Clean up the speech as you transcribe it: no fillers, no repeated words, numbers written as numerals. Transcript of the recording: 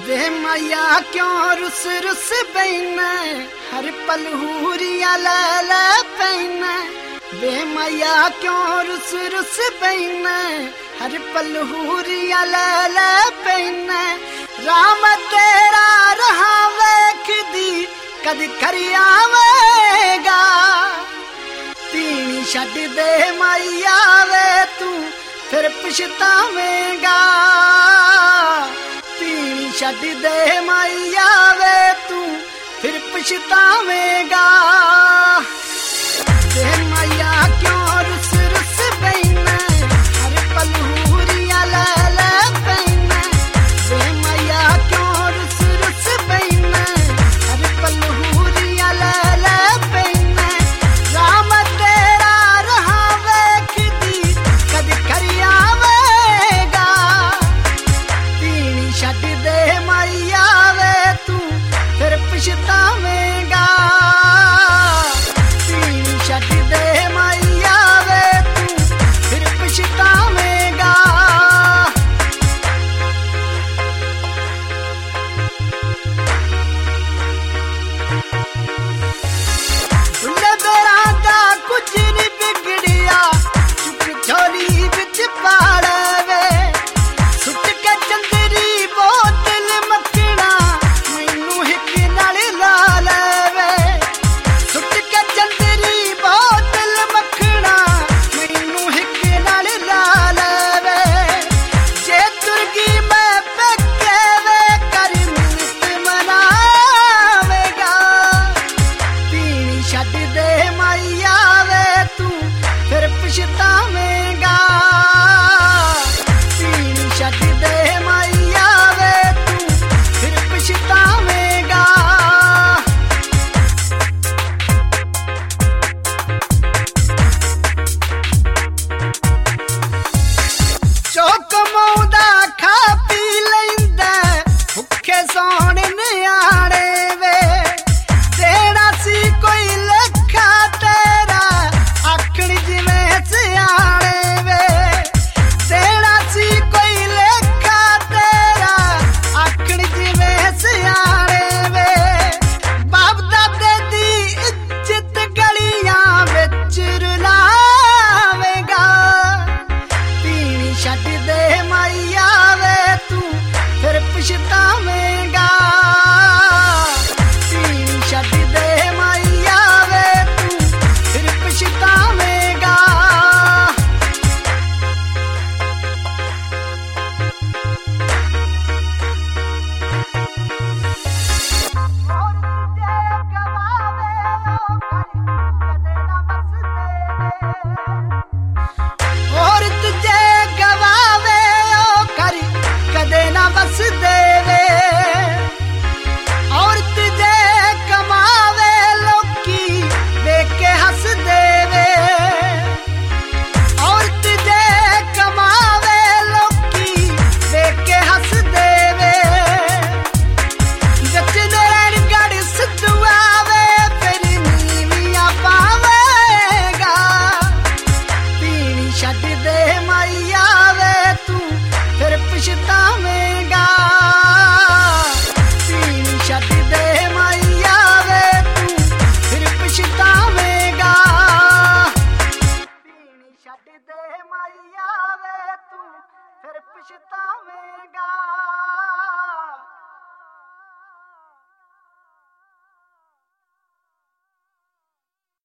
वे मैया क्यों रुस रुस बैना हर पल हूरिया लाल पैना। वे मैया क्यों रुस रुस बैना हर पल हूरिया लाल पैना। राम तेरा रहा वेख दी कद खरी आवेगा। पीनी छड्ड दे मैया वे तू फिर पछतावेगा। पीनी छड्ड दे मैया वे तू फिर पछतावेगा। वे मैया क्यों रुस रुस बैना हर पल हूरिया लाल पैना। वे मैया क्यों रुस रुस बैना हर पल हूरिया लाल पैना। राम तेरा रहा वेख दी कद खरी आवेगा। पीनी छड्ड दे मैया वे तू फिर पछतावेगा। पीनी छड्ड दे मैया वे तू फिर पछतावेगा। दुल्हे बेरा दा कुछ नहीं बिगड़िया चुक झोली विच पाड़वे। सुट के चंदरी बोतल मक्खना मैनू हिक नाल ला लेवे। सुट के चंदरी बोतल मक्खना मैनू हिक नाल ला लेवे। जे तुरगी मैं पेके वे कर मिन्नत मनावेगा। पीनी छड्ड दे मैया वे तू फिर पछतावेगा। पीनी छड्ड दे मैया वे तू फिर पछतावेगा। जो कमाउंदा खा पी लैंदा भुखे सौण निआणे वे। देना सी कोई लखा तेरा आखण जिवें सियाणे वे। देना सी कोई लेखा तेरा आखण जिवें सियाणे वे। बाप दादे दी इज्जत गलियां विच रुलावेगा। पीनी छड्ड दे मैया वे तू फिर पछतावेगा। पीनी छड्ड दे मैया वे तू फिर पछतावेगा। और तुझे गवावे ओ कर कदे ना बस दे।